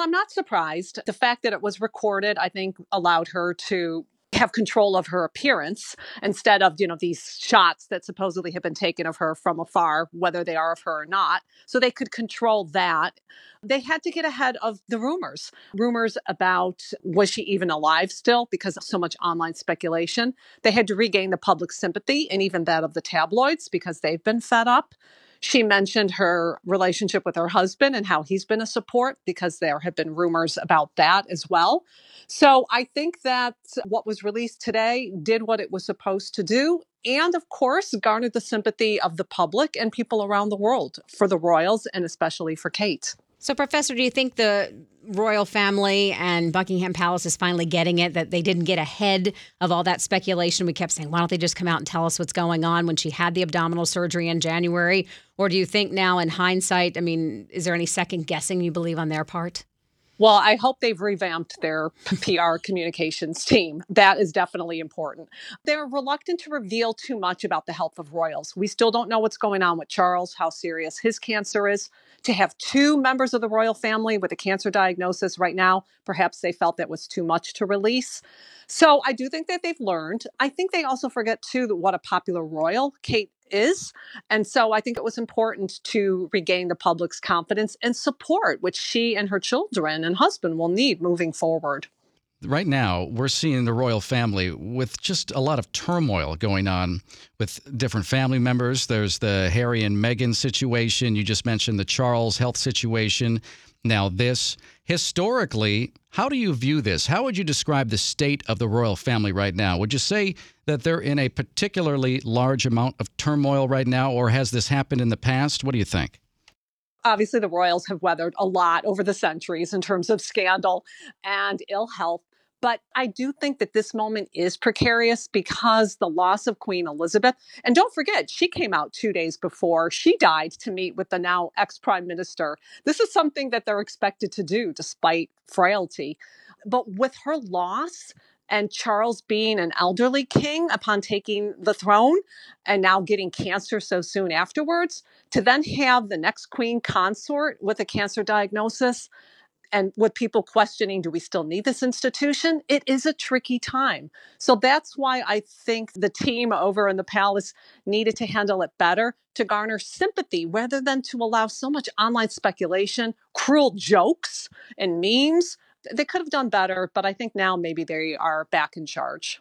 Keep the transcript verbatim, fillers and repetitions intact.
I'm not surprised. The fact that it was recorded, I think, allowed her to have control of her appearance instead of, you know, these shots that supposedly have been taken of her from afar, whether they are of her or not. So they could control that. They had to get ahead of the rumors, rumors about was she even alive still because of so much online speculation. They had to regain the public sympathy and even that of the tabloids because they've been fed up. She mentioned her relationship with her husband and how he's been a support because there have been rumors about that as well. So I think that what was released today did what it was supposed to do. And of course, garnered the sympathy of the public and people around the world for the royals and especially for Kate. So, Professor, do you think the royal family and Buckingham Palace is finally getting it, that they didn't get ahead of all that speculation? We kept saying, why don't they just come out and tell us what's going on when she had the abdominal surgery in January? Or do you think now in hindsight, I mean, is there any second guessing you believe on their part? Well, I hope they've revamped their P R communications team. That is definitely important. They're reluctant to reveal too much about the health of royals. We still don't know what's going on with Charles, how serious his cancer is. To have two members of the royal family with a cancer diagnosis right now, perhaps they felt that was too much to release. So I do think that they've learned. I think they also forget, too, that what a popular royal Kate is. And so I think it was important to regain the public's confidence and support, which she and her children and husband will need moving forward. Right now, we're seeing the royal family with just a lot of turmoil going on with different family members. There's the Harry and Meghan situation. You just mentioned the Charles health situation. Now this. Historically, how do you view this? How would you describe the state of the royal family right now? Would you say that they're in a particularly large amount of turmoil right now, or has this happened in the past? What do you think? Obviously, the royals have weathered a lot over the centuries in terms of scandal and ill health. But I do think that this moment is precarious because the loss of Queen Elizabeth. And don't forget, she came out two days before she died to meet with the now ex-prime minister. This is something that they're expected to do despite frailty. But with her loss and Charles being an elderly king upon taking the throne and now getting cancer so soon afterwards, to then have the next queen consort with a cancer diagnosis, and with people questioning, do we still need this institution? It is a tricky time. So that's why I think the team over in the palace needed to handle it better to garner sympathy rather than to allow so much online speculation, cruel jokes, and memes. They could have done better, but I think now maybe they are back in charge.